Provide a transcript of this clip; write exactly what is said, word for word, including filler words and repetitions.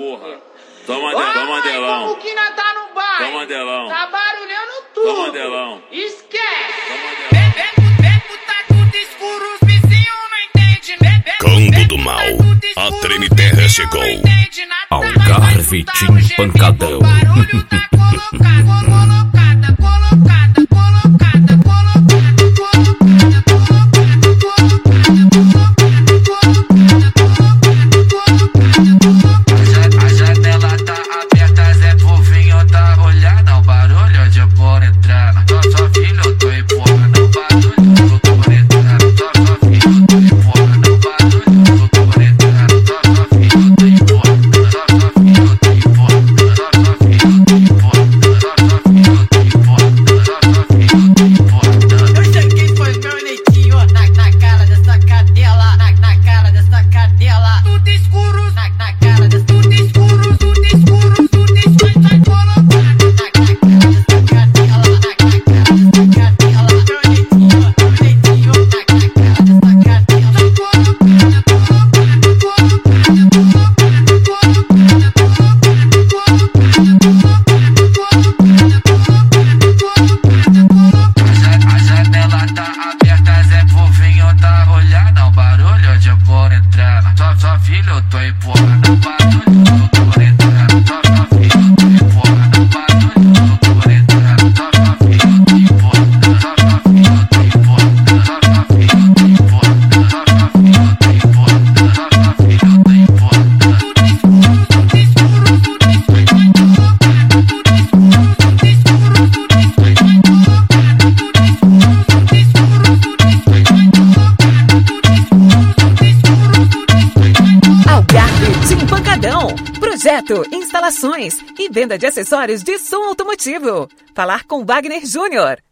porra. Toma, de, toma Mandelão. Como que nós tá no bairro? Toma Mandelão. Tá barulhando tudo. Toma Mandelão. Esquece. Beco tá tudo escuro, os vizinhos não entendem. Cando do mal, a Treme Terra chegou. Algarve Tim Pancadão. O barulho tá colocado, colocada, colocada, colocada, colocada, colocada, colocada. A janela tá aberta, Zé Povinho tá olhando. O barulho de por entrar. Só só filho, eu tô empurrando. O barulho do por entrar. Só só filho, eu tô empurrando. O barulho do por entrar. Só só filho, eu tô empurrando. Só só filho, eu tô empurrando. Só só filho, eu tô empurrando. Só só filho, eu tô empurrando. Só só filho, eu tô empurrando. Eu sei quem foi meu netinho na, na cara dessa cadela. Na, na cara dessa cadela. Tudo escuro, na, na cara dessa. Tudo escuro, tudo escuro, tudo escuro. Vai colocando na, na cara dessa cadela. Na, na cara dessa cadela. Meu netinho, meu netinho. Na, na cara dessa cadela. Vai colocando, colocando, colocando, colocando, colocando, A janela tá aberta, Zé Povinho tá olhando. O barulho de por entrar. Só só filho, eu tô empurrando. O barulho do por entrar. Só só filho, eu tô empurrando. O barulho do por entrar. Só só filho, eu tô empurrando. Só só filho, eu tô empurrando. Só só filho, eu tô empurrando. Só só filho, eu tô empurrando. Só só filho, eu tô empurrando. Tudo escuro, tudo escuro, tudo escuro. Tudo escuro, tudo escuro, tudo escuro. Tudo escuro, tudo escuro, tudo escuro. Algarve Tim Pancadão. Projeto, instalações e venda de acessórios de som automotivo. Falar com Wagner Júnior.